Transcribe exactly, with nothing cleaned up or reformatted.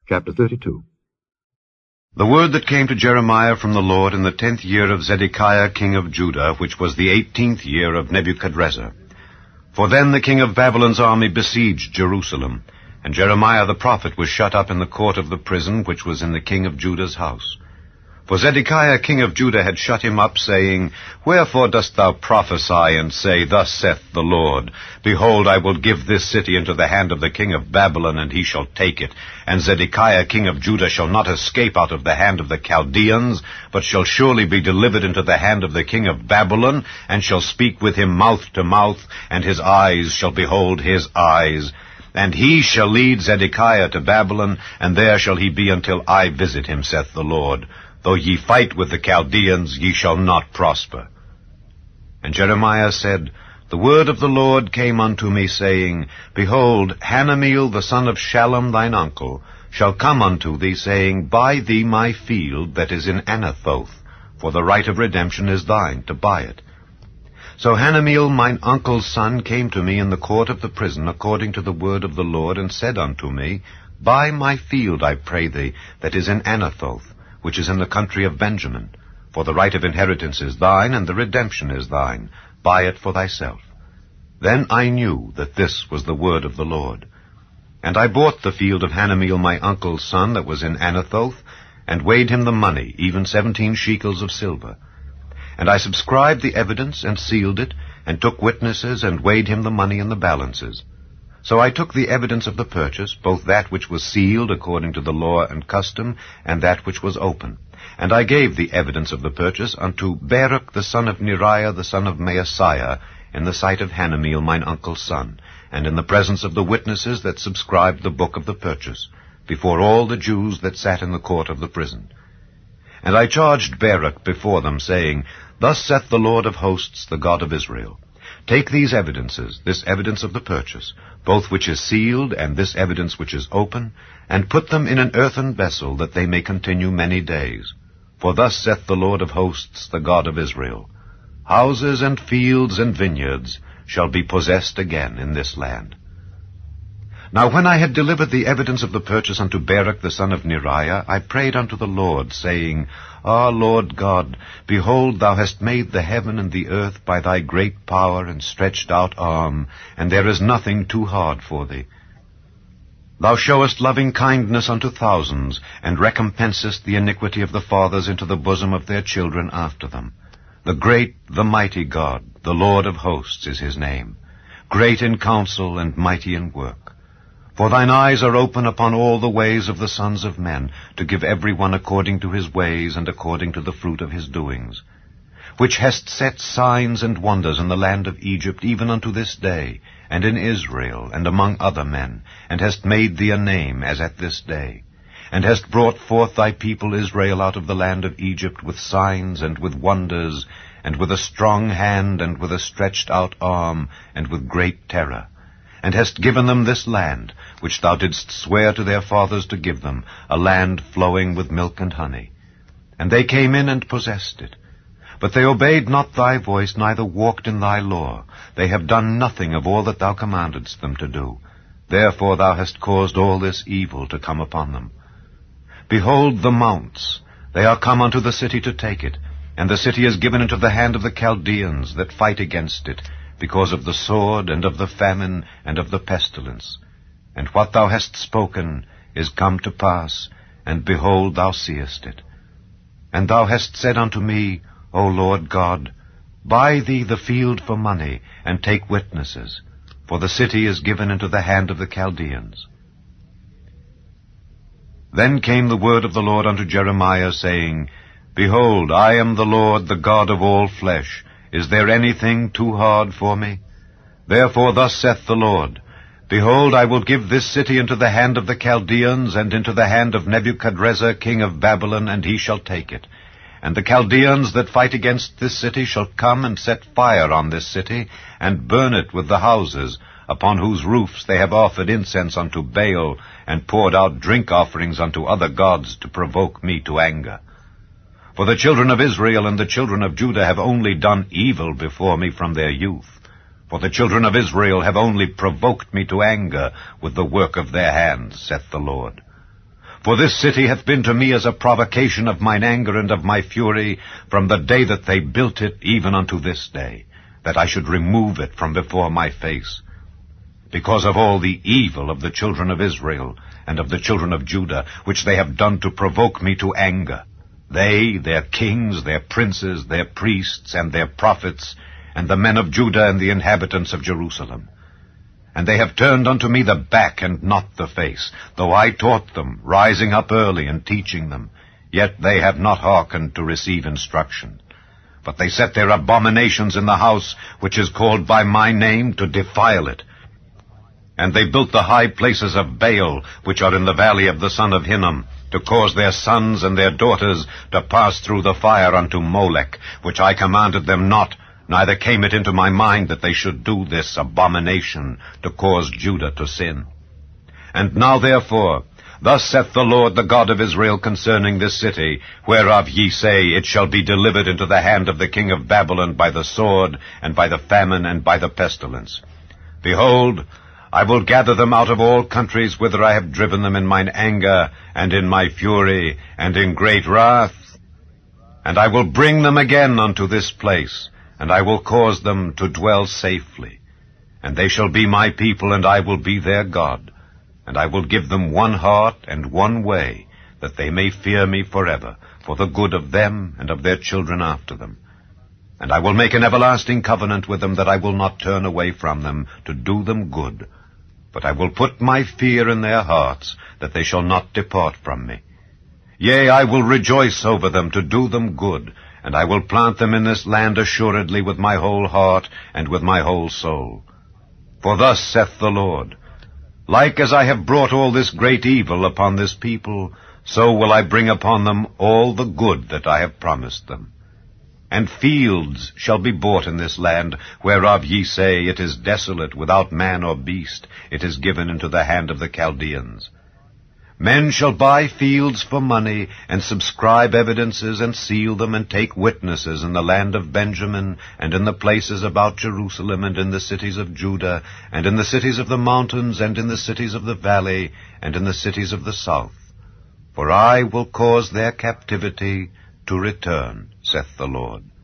Chapter thirty-two. The word that came to Jeremiah from the Lord in the tenth year of Zedekiah king of Judah, which was the eighteenth year of Nebuchadrezzar. For then the king of Babylon's army besieged Jerusalem, and Jeremiah the prophet was shut up in the court of the prison which was in the king of Judah's house. For Zedekiah king of Judah had shut him up, saying, Wherefore dost thou prophesy, and say, Thus saith the Lord, Behold, I will give this city into the hand of the king of Babylon, and he shall take it. And Zedekiah king of Judah shall not escape out of the hand of the Chaldeans, but shall surely be delivered into the hand of the king of Babylon, and shall speak with him mouth to mouth, and his eyes shall behold his eyes. And he shall lead Zedekiah to Babylon, and there shall he be until I visit him, saith the Lord. Though ye fight with the Chaldeans, ye shall not prosper. And Jeremiah said, The word of the Lord came unto me, saying, Behold, Hanameel the son of Shallum thine uncle shall come unto thee, saying, Buy thee my field that is in Anathoth, for the right of redemption is thine, to buy it. So Hanameel mine uncle's son came to me in the court of the prison, according to the word of the Lord, and said unto me, Buy my field, I pray thee, that is in Anathoth, which is in the country of Benjamin. For the right of inheritance is thine, and the redemption is thine. Buy it for thyself. Then I knew that this was the word of the Lord. And I bought the field of Hanameel my uncle's son that was in Anathoth, and weighed him the money, even seventeen shekels of silver. And I subscribed the evidence, and sealed it, and took witnesses, and weighed him the money in the balances. So I took the evidence of the purchase, both that which was sealed according to the law and custom, and that which was open. And I gave the evidence of the purchase unto Baruch the son of Neriah the son of Maaseiah, in the sight of Hanameel mine uncle's son, and in the presence of the witnesses that subscribed the book of the purchase, before all the Jews that sat in the court of the prison. And I charged Baruch before them, saying, Thus saith the Lord of hosts, the God of Israel, Take these evidences, this evidence of the purchase, both which is sealed, and this evidence which is open, and put them in an earthen vessel, that they may continue many days. For thus saith the Lord of hosts, the God of Israel, Houses and fields and vineyards shall be possessed again in this land. Now when I had delivered the evidence of the purchase unto Baruch the son of Neriah, I prayed unto the Lord, saying, Ah, Lord God, behold, thou hast made the heaven and the earth by thy great power and stretched out arm, and there is nothing too hard for thee. Thou showest loving kindness unto thousands, and recompensest the iniquity of the fathers into the bosom of their children after them. The great, the mighty God, the Lord of hosts is his name, great in counsel and mighty in work. For thine eyes are open upon all the ways of the sons of men, to give every one according to his ways and according to the fruit of his doings, which hast set signs and wonders in the land of Egypt, even unto this day, and in Israel, and among other men, and hast made thee a name, as at this day, and hast brought forth thy people Israel out of the land of Egypt with signs and with wonders, and with a strong hand, and with a stretched out arm, and with great terror, and hast given them this land, which thou didst swear to their fathers to give them, a land flowing with milk and honey. And they came in and possessed it. But they obeyed not thy voice, neither walked in thy law. They have done nothing of all that thou commandedst them to do. Therefore thou hast caused all this evil to come upon them. Behold the mounts, they are come unto the city to take it, and the city is given into the hand of the Chaldeans that fight against it, because of the sword, and of the famine, and of the pestilence. And what thou hast spoken is come to pass, and behold, thou seest it. And thou hast said unto me, O Lord God, Buy thee the field for money, and take witnesses, for the city is given into the hand of the Chaldeans. Then came the word of the Lord unto Jeremiah, saying, Behold, I am the Lord, the God of all flesh. Is there anything too hard for me? Therefore thus saith the Lord, Behold, I will give this city into the hand of the Chaldeans, and into the hand of Nebuchadrezzar king of Babylon, and he shall take it. And the Chaldeans that fight against this city shall come and set fire on this city, and burn it with the houses, upon whose roofs they have offered incense unto Baal, and poured out drink offerings unto other gods, to provoke me to anger. For the children of Israel and the children of Judah have only done evil before me from their youth. For the children of Israel have only provoked me to anger with the work of their hands, saith the Lord. For this city hath been to me as a provocation of mine anger and of my fury, from the day that they built it even unto this day, that I should remove it from before my face. Because of all the evil of the children of Israel and of the children of Judah, which they have done to provoke me to anger, they, their kings, their princes, their priests, and their prophets, and the men of Judah and the inhabitants of Jerusalem. And they have turned unto me the back and not the face, though I taught them, rising up early and teaching them. Yet they have not hearkened to receive instruction. But they set their abominations in the house which is called by my name, to defile it. And they built the high places of Baal, which are in the valley of the son of Hinnom, to cause their sons and their daughters to pass through the fire unto Molech, which I commanded them not, neither came it into my mind that they should do this abomination, to cause Judah to sin. And now therefore, thus saith the Lord, the God of Israel, concerning this city, whereof ye say, it shall be delivered into the hand of the king of Babylon by the sword, and by the famine, and by the pestilence. Behold, I will gather them out of all countries whither I have driven them in mine anger, and in my fury, and in great wrath. And I will bring them again unto this place, and I will cause them to dwell safely. And they shall be my people, and I will be their God. And I will give them one heart and one way, that they may fear me forever, for the good of them and of their children after them. And I will make an everlasting covenant with them, that I will not turn away from them, to do them good. But I will put my fear in their hearts, that they shall not depart from me. Yea, I will rejoice over them, to do them good, and I will plant them in this land assuredly with my whole heart and with my whole soul. For thus saith the Lord, like as I have brought all this great evil upon this people, so will I bring upon them all the good that I have promised them. And fields shall be bought in this land, whereof ye say, it is desolate, without man or beast, it is given into the hand of the Chaldeans. Men shall buy fields for money, and subscribe evidences, and seal them, and take witnesses in the land of Benjamin, and in the places about Jerusalem, and in the cities of Judah, and in the cities of the mountains, and in the cities of the valley, and in the cities of the south. For I will cause their captivity to return, saith the Lord.